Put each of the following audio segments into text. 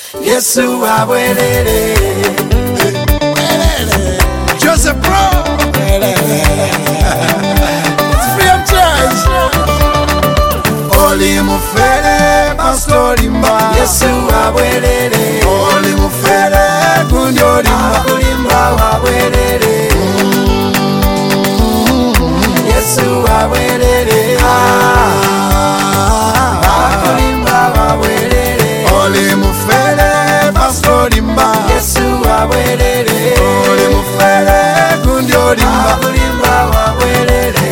Yesu abwerere. Joseph Bro. It's free of charge. Oli mufere pastor limba. Yesu abwerere. Oli mufere kunjo limba. Kulimba wabwerere. Yesu abwerere. Kulimba wabwerere. Oli mufere pastor limba. Yesu abwerere. Oli mufere kunjo limba. Kulimba wabwerere.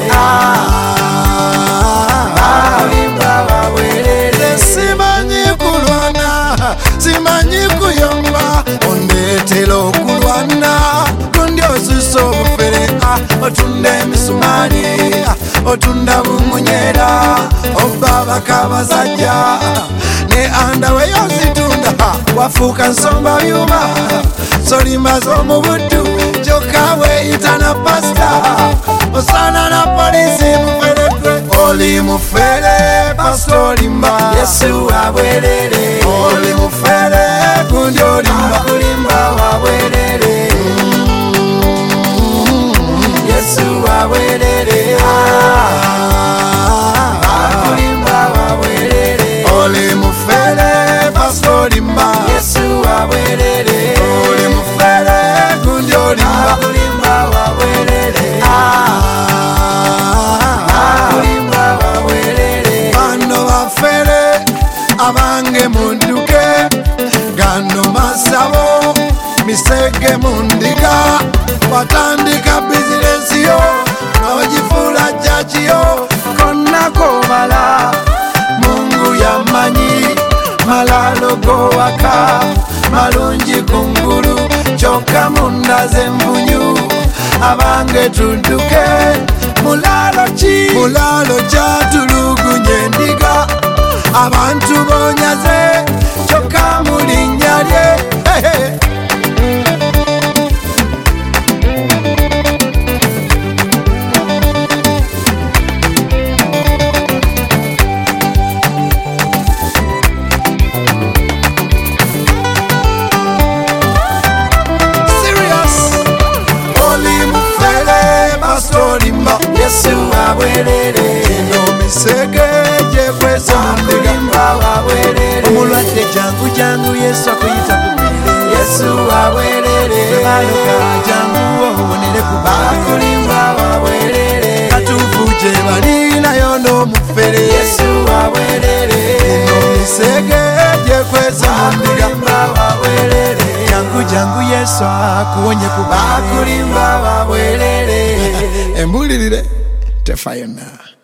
Simanyi kulwana, simanyi kuyomba, ondetelo kulwana, kundi osuso bufere, otunda emisumari, otunda bumunyera, obaba kabazajja, ne anda weyozitunda, wafuuka nsomba byuma, solima z'omubudu, kyokka weeyita pasta, osana na polisi mufere. Oli mufere pastor limba. Yesu abwerere. Oli mufere kunjo limba. Kulimba wabwerere. Yesu abwerere. Kulimba wabwerere. Oli mufere pastor limba. Yesu abwerere. Oli mufere kunjo limba. Kulimba wabwerere. Abange munduke gano masabo misege mundiga watandika bizinesi yo nojifula jaji yo konna kobala Mungu yamanyi malalo gowaka malungi kungulu choka mundaze mvunyu abange tunduke mulalo jatulugunye ndiga abantu bonyaze choka mulinnya lye. Serious. Oli mufere pastor limba. Yesu abwerere. Ino misege jekwesa mundiga. Omulwadde jangu jangu Yesu akuyita kubwire. Yesu abwerere. Baloka jangu obonere kubale. Kulimba wabwerere. Katuufu gye balinayo n'omufere. Yesu abwerere. Eno misege gyekweza mundiga. Kulimba wabwerere. Jangu jangu Yesu akuwonye kubale. Kulimba wabwerere. Embulirire tefayona.